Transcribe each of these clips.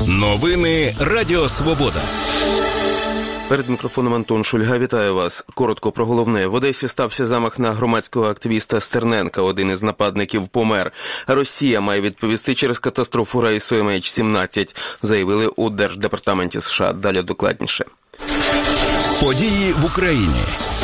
Новини Радіо Свобода. Перед мікрофоном Антон Шульга. Вітаю вас. Коротко про головне. В Одесі стався замах на громадського активіста Стерненка. Один із нападників помер. Росія має відповісти через катастрофу рейсу MH17, заявили у Держдепартаменті США. Далі докладніше. Події в Україні.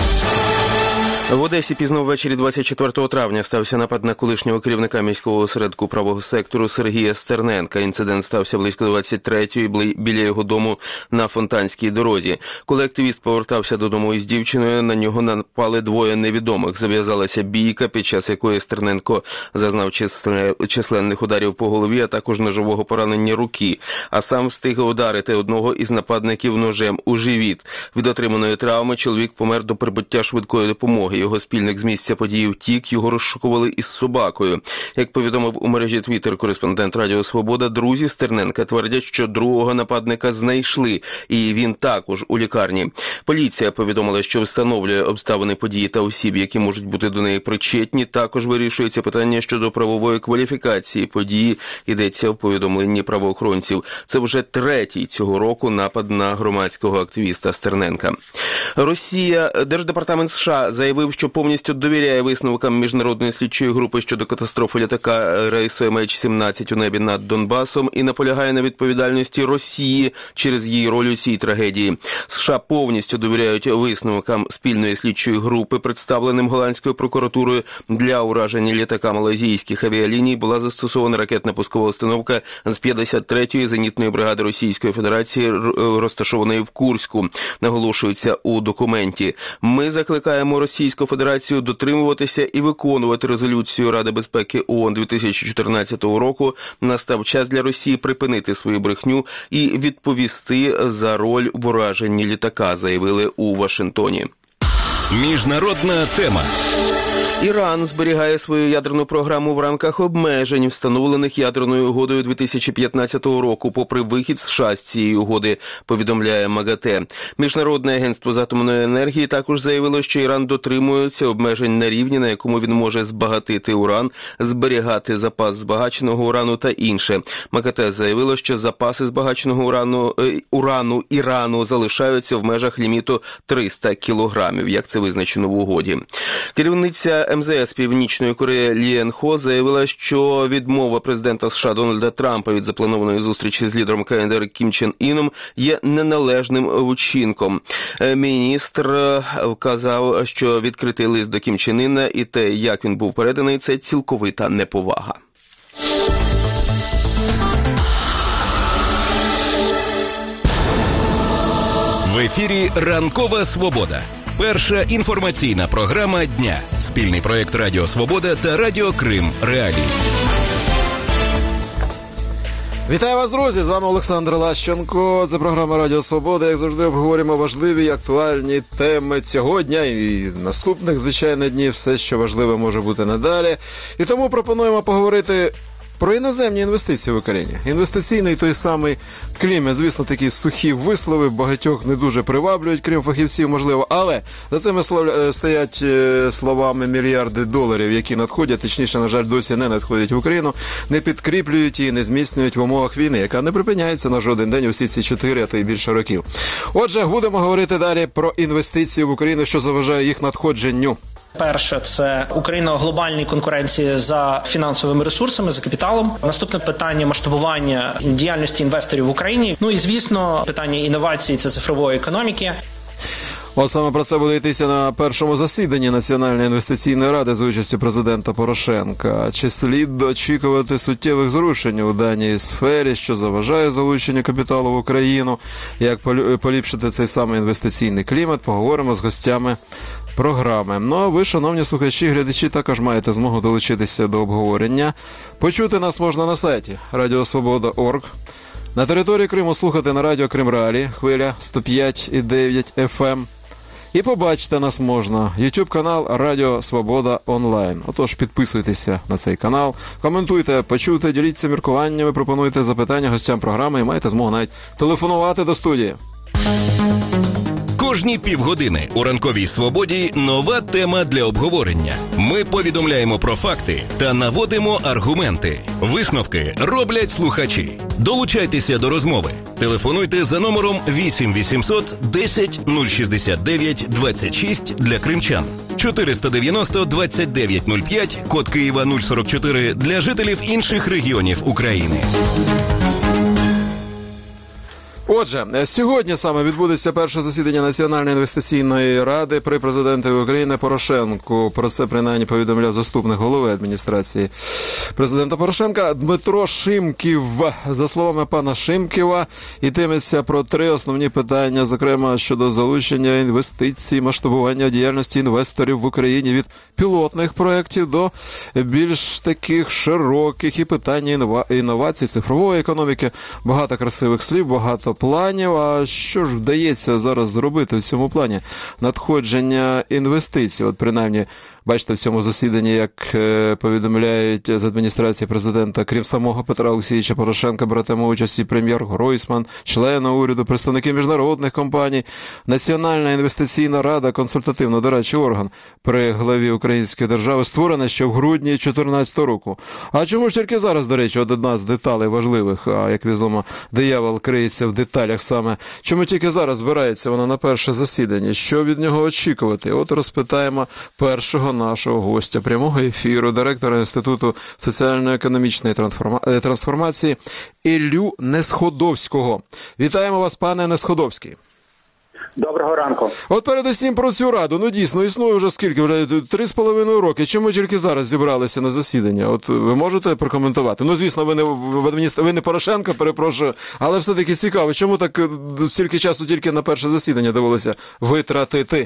В Одесі пізно ввечері 24 травня стався напад на колишнього керівника міського осередку правого сектору Сергія Стерненка. Інцидент стався близько 23-ї біля його дому на Фонтанській дорозі. Коли активіст повертався додому із дівчиною, на нього напали двоє невідомих. Зав'язалася бійка, під час якої Стерненко зазнав численних ударів по голові, а також ножового поранення руки. А сам встиг ударити одного із нападників ножем у живіт. Від отриманої травми чоловік помер до прибуття швидкої допомоги. Його спільник з місця події втік, його розшукували із собакою. Як повідомив у мережі Twitter кореспондент Радіо Свобода, друзі Стерненка твердять, що другого нападника знайшли, і він також у лікарні. Поліція повідомила, що встановлює обставини події та осіб, які можуть бути до неї причетні. Також вирішується питання щодо правової кваліфікації події, йдеться в повідомленні правоохоронців. Це вже третій цього року напад на громадського активіста Стерненка. Держдепартамент США заявив, що повністю довіряє висновкам міжнародної слідчої групи щодо катастрофи літака рейсу MH17 у небі над Донбасом і наполягає на відповідальності Росії через її роль у цій трагедії. США повністю довіряють висновкам спільної слідчої групи, представленим голландською прокуратурою. Для ураження літака малайзійських авіаліній була застосована ракетна пускова установка з 53-ї зенітної бригади Російської Федерації, розташованої в Курську. Наголошується у документі. Ми закликаємо Російську Федерацію дотримуватися і виконувати резолюцію Ради безпеки ООН 2014 року. Настав час для Росії припинити свою брехню і відповісти за роль в ураженні літака, заявили у Вашингтоні. Міжнародна тема. Іран зберігає свою ядерну програму в рамках обмежень, встановлених ядерною угодою 2015 року, попри вихід США з цієї угоди, повідомляє МАГАТЕ. Міжнародне агентство з атомної енергії також заявило, що Іран дотримується обмежень на рівні, на якому він може збагатити уран, зберігати запас збагаченого урану та інше. МАГАТЕ заявило, що запаси збагаченого урану Ірану залишаються в межах ліміту 300 кілограмів, як це визначено в угоді. Керівниця МЗС Північної Кореї Лі Ен-хо заявила, що відмова президента США Дональда Трампа від запланованої зустрічі з лідером КНДР Кім Чен Іном є неналежним вчинком. Міністр вказав, що відкритий лист до Кім Чен Іна і те, як він був переданий, це цілковита неповага. В ефірі «Ранкова Свобода». Перша інформаційна програма дня. Спільний проєкт Радіо Свобода та Радіо Крим Реалії. Вітаю вас, друзі! З вами Олександр Лащенко. Це програма Радіо Свобода. Як завжди, обговорюємо важливі і актуальні теми цього дня і наступних, звичайно, днів. Все, що важливе, може бути надалі. І тому пропонуємо поговорити про іноземні інвестиції в Україні. Інвестиційний той самий клімат, звісно, такі сухі вислови, багатьох не дуже приваблюють, крім фахівців, можливо, але за цими стоять словами мільярди доларів, які надходять, точніше, на жаль, досі не надходять в Україну, не підкріплюють і не зміцнюють в умовах війни, яка не припиняється на жоден день усі ці 4, а то й більше років. Отже, будемо говорити далі про інвестиції в Україну, що заважає їх надходженню. Перше – це Україна у глобальній конкуренції за фінансовими ресурсами, за капіталом. Наступне питання – масштабування діяльності інвесторів в Україні. Ну і, звісно, питання інновацій – це цифрової економіки. От саме про це буде йтися на першому засіданні Національної інвестиційної ради за участю президента Порошенка. Чи слід очікувати суттєвих зрушень у даній сфері, що заважає залученню капіталу в Україну? Як поліпшити цей самий інвестиційний клімат? Поговоримо з гостями програми. Ну а ви, шановні слухачі, глядачі, також маєте змогу долучитися до обговорення. Почути нас можна на сайті radiosvoboda.org. На території Криму слухати на радіо Крим Реалії, хвиля 105,9 FM. І побачити нас можна. YouTube-канал Радіо Свобода онлайн. Отож, підписуйтеся на цей канал, коментуйте, почуйте, діліться міркуваннями, пропонуйте запитання гостям програми і маєте змогу навіть телефонувати до студії. Кожні півгодини у «Ранковій свободі» нова тема для обговорення. Ми повідомляємо про факти та наводимо аргументи. Висновки роблять слухачі. Долучайтеся до розмови. Телефонуйте за номером 8 800 10 069 26 для кримчан, 490 29 05, код Києва 044 для жителів інших регіонів України. Отже, сьогодні саме відбудеться перше засідання Національної інвестиційної ради при президентові України Порошенку. Про це принаймні повідомляв заступник голови адміністрації президента Порошенка Дмитро Шимків. За словами пана Шимківа, йтиметься про 3 основні питання, зокрема щодо залучення інвестицій, масштабування діяльності інвесторів в Україні від пілотних проєктів до більш таких широких, і питання інновацій, цифрової економіки. Багато красивих слів, багато планів. А що ж вдається зараз зробити в цьому плані? Надходження інвестицій, от принаймні, бачите, в цьому засіданні, як повідомляють з адміністрації президента, крім самого Петра Олексійовича Порошенка, братиме участь і прем'єр Гройсман, члени уряду, представники міжнародних компаній. Національна інвестиційна рада, консультативно-дорадчий орган при главі української держави, створена ще в грудні 2014 року. А чому ж тільки зараз, до речі, одна з деталей важливих, а як відомо, диявол криється в деталях саме. Чому тільки зараз збирається вона на перше засідання? Що від нього очікувати? От розпитаємо першого нашого гостя прямого ефіру, директора Інституту соціально-економічної трансформації Іллю Несходовського. Вітаємо вас, пане Несходовський. Доброго ранку. От передусім про цю раду. Ну дійсно, існує вже скільки? Вже 3,5 роки. Чому тільки зараз зібралися на засідання? От ви можете прокоментувати? Ну, звісно, ви не Порошенко, перепрошую, але все-таки цікаво. Чому так стільки часу тільки на перше засідання довелося витратити?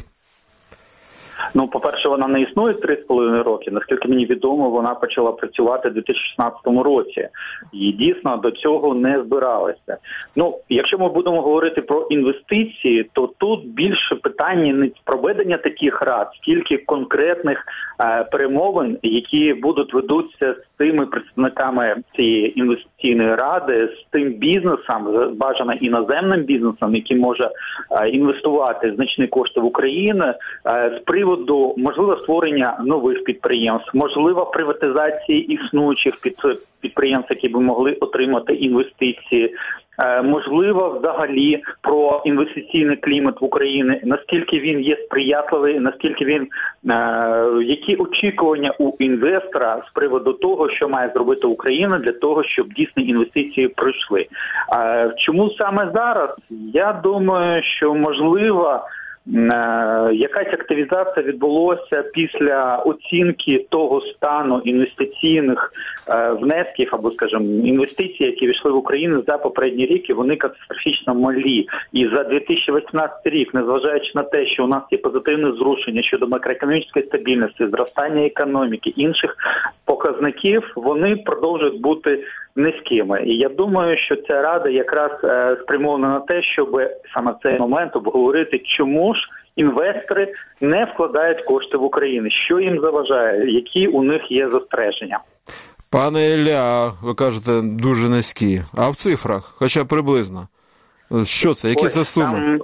Ну, по-перше, вона не існує 3,5 роки. Наскільки мені відомо, вона почала працювати у 2016 році. І дійсно до цього не збиралася. Ну, якщо ми будемо говорити про інвестиції, то тут більше питання не проведення таких рад, скільки конкретних перемовин, які ведуться з тими представниками цієї інвестиційної ради, з тим бізнесом, бажано іноземним бізнесом, який може інвестувати значні кошти в Україну, з приводу можливо створення нових підприємств, можливо приватизації існуючих підприємств, які би могли отримати інвестиції, можливо взагалі про інвестиційний клімат в Україні, наскільки він є сприятливий, наскільки він, які очікування у інвестора з приводу того, що має зробити Україна для того, щоб дійсно інвестиції прийшли. Чому саме зараз? Я думаю, що можливо якась активізація відбулася після оцінки того стану інвестиційних внесків або, скажімо, інвестицій, які війшли в Україну за попередні рік, і вони катастрофічно малі. І за 2018 рік, незважаючи на те, що у нас є позитивне зрушення щодо макроекономічної стабільності, зростання економіки, інших показників, вони продовжують бути низькими. І я думаю, що ця рада якраз спрямована на те, щоб саме в цей момент обговорити, чому ж інвестори не вкладають кошти в Україну, що їм заважає, які у них є застереження. Пане Ілля, ви кажете, дуже низькі. А в цифрах, хоча б приблизно? Що це? Які це суми?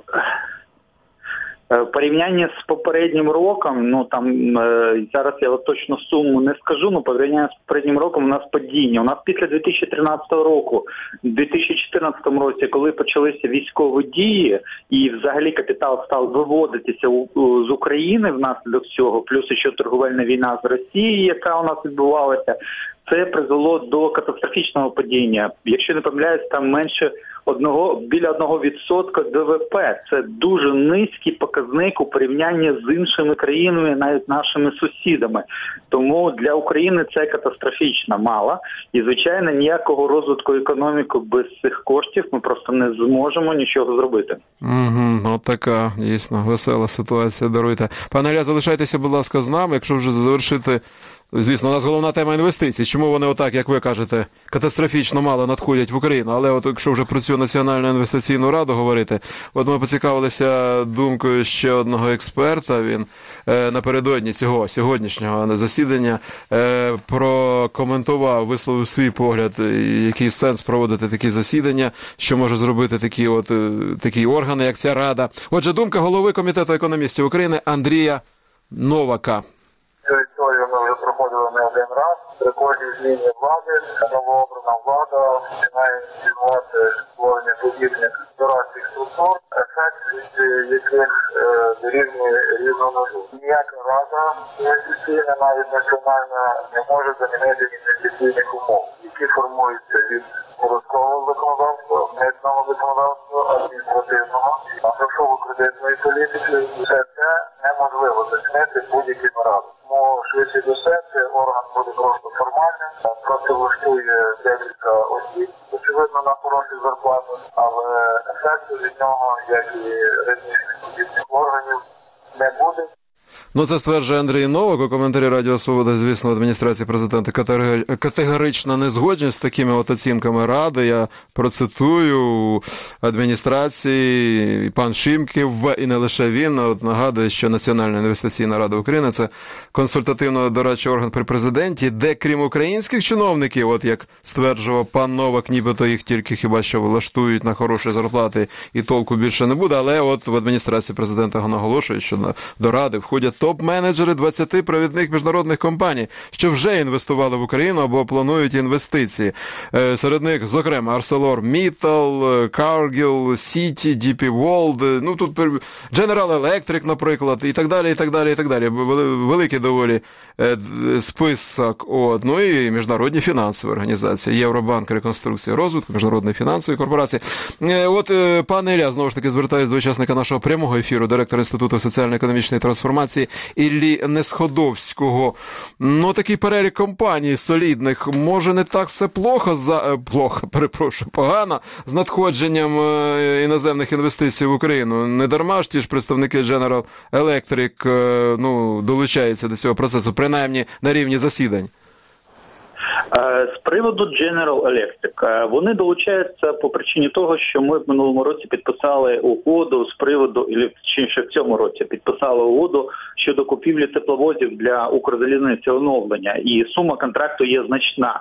В порівнянні з попереднім роком, ну там зараз я точно суму не скажу, але порівняння з попереднім роком у нас падіння. У нас після 2013 року, в 2014 році, коли почалися військові дії і взагалі капітал став виводитися з України внаслідок цього, плюс ще торговельна війна з Росією, яка у нас відбувалася, це призвело до катастрофічного падіння. Якщо не помиляюсь, там менше біля 1% ВВП. Це дуже низький показник у порівнянні з іншими країнами, навіть нашими сусідами. Тому для України це катастрофічно мало. І, звичайно, ніякого розвитку економіки без цих коштів ми просто не зможемо нічого зробити. От така, дійсно, весела ситуація, даруйте. Пане Ілля, залишайтеся, будь ласка, з нами. Якщо вже завершити Звісно, у нас головна тема інвестицій. Чому вони отак, як ви кажете, катастрофічно мало надходять в Україну? Але от якщо вже про цю Національну інвестиційну раду говорити, от ми поцікавилися думкою ще одного експерта. Він напередодні цього сьогоднішнього засідання прокоментував, висловив свій погляд, який сенс проводити такі засідання, що може зробити такі органи, як ця рада. Отже, думка голови Комітету економістів України Андрія Новака. Цю історію ми вже проходили не один раз. При кожній зміні влади новообрана влада починає ініціювати створення подібних дорадчих структур, ефект від яких дорівнює рівну нулю. Ніяка рада інвестиційна, навіть національна, не може замінити інвестиційних умов, які формуються від податкового законодавства, митного законодавства, адміністративного, грошово-кредитної політики. Все це неможливо замінити будь-яким радом. Тому швидше до все, цей орган буде просто формальним, працевлаштує декілька осіб, очевидно, на хороші зарплати, але ефекту від нього, як і раніше подібних органів, не буде. Ну, це стверджує Андрій Новак. У коментарі Радіо Свобода, звісно, адміністрації президента категорично не згодні з такими от оцінками Ради. Я процитую адміністрації, пан Шимків, і не лише він, от нагадує, що Національна інвестиційна рада України – це консультативно-дорадчий орган при президенті, де крім українських чиновників, от як стверджував пан Новак, нібито їх тільки хіба що влаштують на хороші зарплати і толку більше не буде, але от в адміністрації президента наголошують, що до Ради входять топ-менеджери 20 провідних міжнародних компаній, що вже інвестували в Україну або планують інвестиції. Серед них, зокрема, ArcelorMittal, Cargill, Citi, DP World, ну тут General Electric, наприклад, і так далі, і так далі, і так далі. Великий доволі список. Ну і міжнародні фінансові організації, Євробанк реконструкції і розвитку, Міжнародної фінансової корпорації. От, пане Ілля, знову ж таки, звертаюся до учасника нашого прямого ефіру, директора Інституту соціально-економічної трансформації Іллі Несходовського. Ну, такий перелік компаній солідних, може не так все погано з надходженням іноземних інвестицій в Україну. Не дарма ж ті ж представники General Electric долучаються до цього процесу, принаймні на рівні засідань. З приводу General Electric, вони долучаються по причині того, що ми в минулому році підписали угоду з приводу, чи ще в цьому році підписали угоду щодо купівлі тепловозів для Укрзалізниці оновлення, і сума контракту є значна.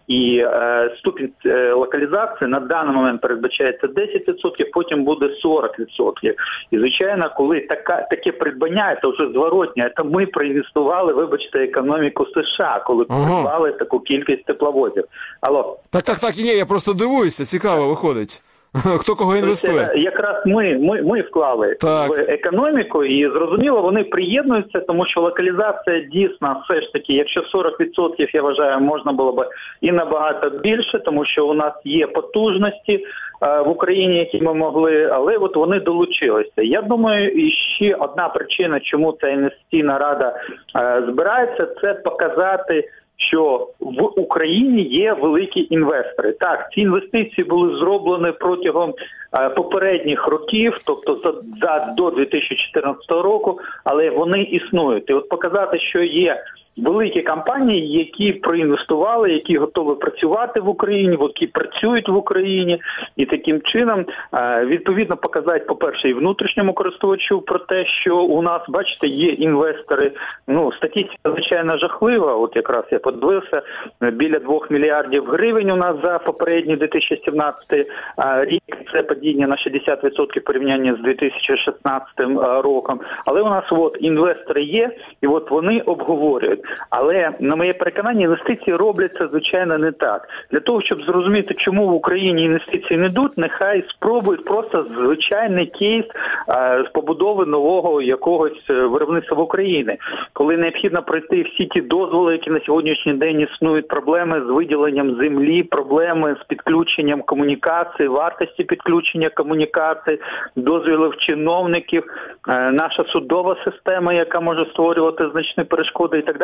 І ступінь локалізації на даний момент передбачається 10%, потім буде 40%. І, звичайно, коли таке придбання, це вже зворотня, це ми проінвестували, вибачте, економіку США, коли придбали таку кількість тепловозів. Алло. Так, ні, я просто дивуюся, цікаво виходить. Хто кого інвестує? Якраз ми вклали в економіку, і зрозуміло, вони приєднуються, тому що локалізація дійсно все ж таки, якщо 40%, я вважаю, можна було б і набагато більше, тому що у нас є потужності в Україні, які ми могли, але от вони долучилися. Я думаю, і ще одна причина, чому ця інвестиційна рада збирається, це показати, що в Україні є великі інвестори. Так, ці інвестиції були зроблені протягом попередніх років, тобто до 2014 року, але вони існують. І от показати, що є великі компанії, які проінвестували, які готові працювати в Україні, які працюють в Україні, і таким чином відповідно показати, по-перше, і внутрішньому користувачу про те, що у нас, бачите, є інвестори. Статистика, звичайно, жахлива. От якраз я подивився, біля 2 мільярдів гривень у нас за попередній 2017 рік. Це падіння на 60% в порівнянні з 2016 роком. Але у нас інвестори є, і вони обговорюють. Але, на моє переконання, інвестиції робляться, звичайно, не так. Для того, щоб зрозуміти, чому в Україні інвестиції не йдуть, нехай спробують просто звичайний кейс з побудови нового якогось виробництва в Україні. Коли необхідно пройти всі ті дозволи, які на сьогоднішній день існують, проблеми з виділенням землі, проблеми з підключенням комунікацій, вартості підключення комунікацій, дозволів чиновників, наша судова система, яка може створювати значні перешкоди і так далі.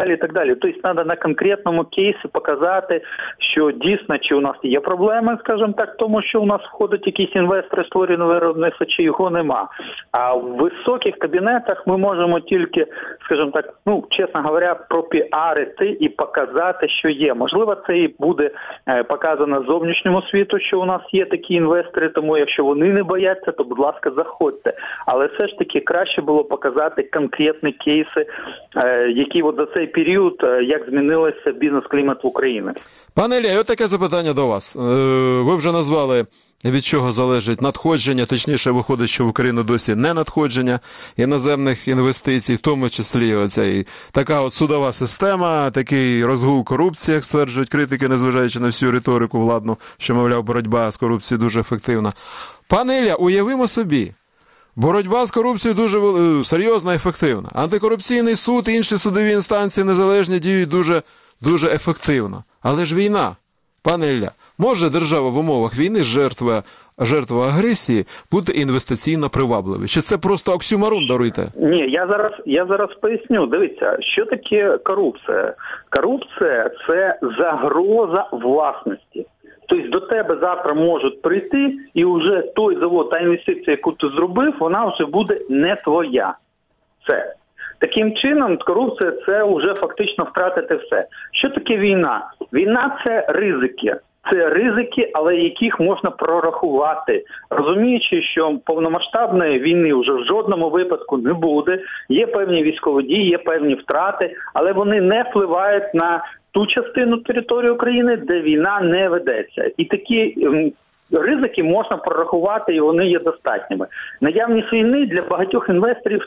далі, і так далі. Тобто треба на конкретному кейсі показати, що дійсно, чи у нас є проблеми, скажімо так, тому що у нас входять якісь інвестори, створюють виробництво, чи його нема. А в високих кабінетах ми можемо тільки, скажімо так, чесно говоря, пропіарити і показати, що є. Можливо, це і буде показано зовнішньому світу, що у нас є такі інвестори, тому якщо вони не бояться, то, будь ласка, заходьте. Але все ж таки краще було показати конкретні кейси, які от за цей період, як змінилося бізнес-клімат в Україні. Пане Ілля, таке запитання до вас. Ви вже назвали, від чого залежить надходження, точніше виходить, що в Україну досі не надходження іноземних інвестицій, в тому числі оця і така от судова система, такий розгул корупції, як стверджують критики, незважаючи на всю риторику владну, що, мовляв, боротьба з корупцією дуже ефективна. Пане Ілля, уявимо собі, боротьба з корупцією дуже серйозна і ефективна. Антикорупційний суд і інші судові інстанції незалежні діють дуже ефективно. Але ж війна, пане Ілля, може держава в умовах війни, жертва агресії, бути інвестиційно привабливою? Чи це просто оксюморон, даруйте? Ні, я зараз поясню. Дивіться, що таке корупція? Корупція – це загроза власності. Тобто до тебе завтра можуть прийти, і вже той завод, та інвестиція, яку ти зробив, вона вже буде не твоя. Це. Таким чином, корупція – це вже фактично втратити все. Що таке війна? Війна – це ризики. Це ризики, але яких можна прорахувати. Розуміючи, що повномасштабної війни вже в жодному випадку не буде, є певні військові дії, є певні втрати, але вони не впливають на ту частину території України, де війна не ведеться. І такі ризики можна прорахувати, і вони є достатніми. Наявність війни для багатьох інвесторів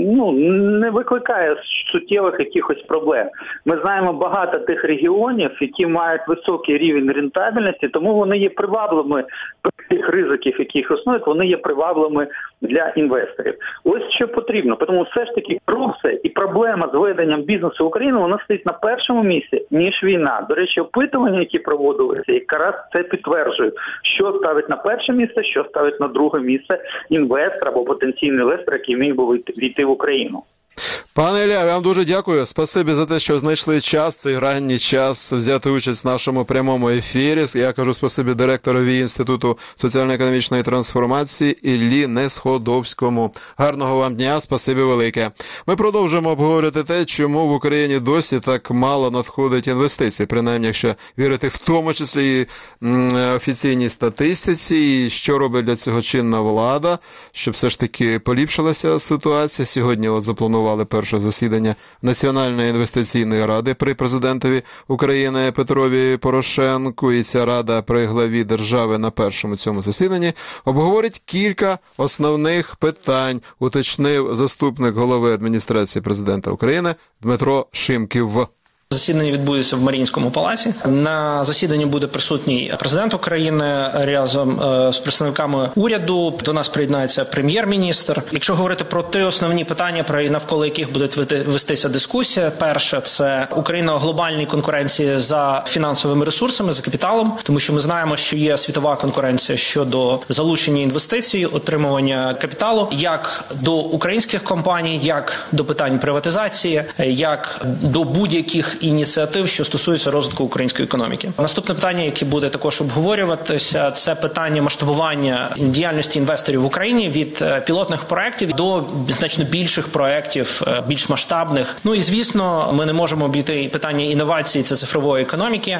не викликає суттєвих якихось проблем. Ми знаємо багато тих регіонів, які мають високий рівень рентабельності, тому вони є привабливими тих ризиків, яких існують, вони є привабливими для інвесторів. Ось що потрібно, тому все ж таки корупція і проблема з веденням бізнесу в Україні, вона стоїть на першому місці, ніж війна. До речі, опитування, які проводилися, якраз це підтверджують, що ставить на перше місце, що ставить на друге місце інвестор або потенційний інвестор, який міг би війти в Україну. Пане Ілля, я вам дуже дякую. Спасибі за те, що знайшли час, цей ранній час, взяти участь в нашому прямому ефірі. Я кажу спасибі директорові Інституту соціально-економічної трансформації Іллі Несходовському. Гарного вам дня, спасибі велике. Ми продовжуємо обговорювати те, чому в Україні досі так мало надходить інвестицій, принаймні, якщо вірити в тому числі офіційній статистиці, і що робить для цього чинна влада, щоб все ж таки поліпшилася ситуація. Сьогодні запланували перше засідання Національної інвестиційної ради при президентові України Петрові Порошенку, і ця рада при главі держави на першому цьому засіданні обговорить кілька основних питань, уточнив заступник голови адміністрації президента України Дмитро Шимків. Засідання відбудеться в Маріїнському палаці. На засіданні буде присутній президент України разом з представниками уряду. До нас приєднається прем'єр-міністр. Якщо говорити про три основні питання, навколо яких буде вестися дискусія. Перше – це Україна у глобальній конкуренції за фінансовими ресурсами, за капіталом. Тому що ми знаємо, що є світова конкуренція щодо залучення інвестицій, отримування капіталу, як до українських компаній, як до питань приватизації, як до будь-яких ініціатив, що стосуються розвитку української економіки. Наступне питання, яке буде також обговорюватися, це питання масштабування діяльності інвесторів в Україні від пілотних проєктів до значно більших проєктів, більш масштабних. Ну і, звісно, ми не можемо обійти і питання інновацій та цифрової економіки.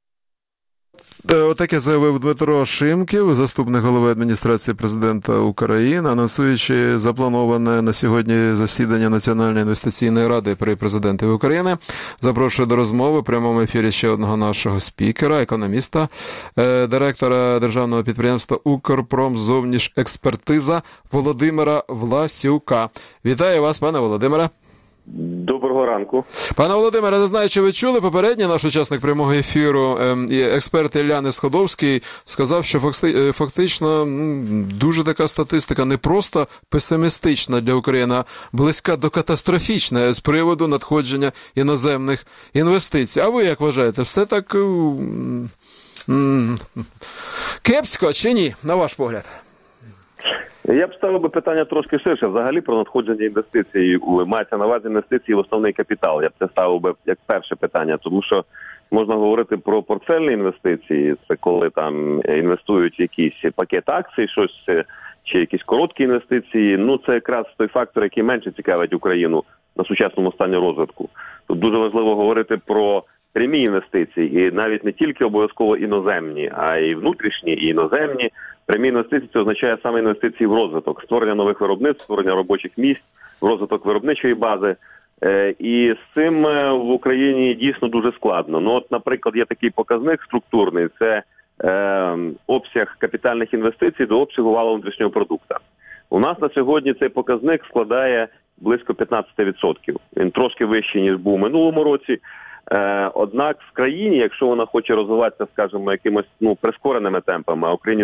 Отаке заявив Дмитро Шимків, заступник голови адміністрації президента України, анонсуючи заплановане на сьогодні засідання Національної інвестиційної ради при президентові України. Запрошую до розмови в прямому ефірі ще одного нашого спікера, економіста, директора державного підприємства «Укрпромзовнішекспертиза» Володимира Власюка. Вітаю вас, пане Володимире. Доброго ранку. Пане Володимире, не знаю, чи ви чули, попередній наш учасник прямого ефіру, експерт Ілля Несходовський, сказав, що фактично дуже така статистика не просто песимістична для України, а близька до катастрофічної з приводу надходження іноземних інвестицій. А ви як вважаєте, все так кепсько чи ні, на ваш погляд? Я б ставив би питання трошки ширше. Взагалі про надходження інвестицій. Мається на увазі інвестиції в основний капітал. Я б це ставив би як перше питання, тому що можна говорити про портфельні інвестиції. Це коли там інвестують в якийсь пакет акцій, щось, чи якісь короткі інвестиції. Ну, це якраз той фактор, який менше цікавить Україну на сучасному стані розвитку. Тут дуже важливо говорити про прямі інвестиції, і навіть не тільки обов'язково іноземні, а й внутрішні, і іноземні. Прямі інвестиції – це означає саме інвестиції в розвиток, створення нових виробництв, створення робочих місць, в розвиток виробничої бази. І з цим в Україні дійсно дуже складно. Ну, от, наприклад, є такий показник структурний – це обсяг капітальних інвестицій до обсягу валового внутрішнього продукту. У нас на сьогодні цей показник складає близько 15%. Він трошки вищий, ніж був у минулому році. Однак в країні, якщо вона хоче розвиватися, скажімо, якимось прискореними темпами, а Україні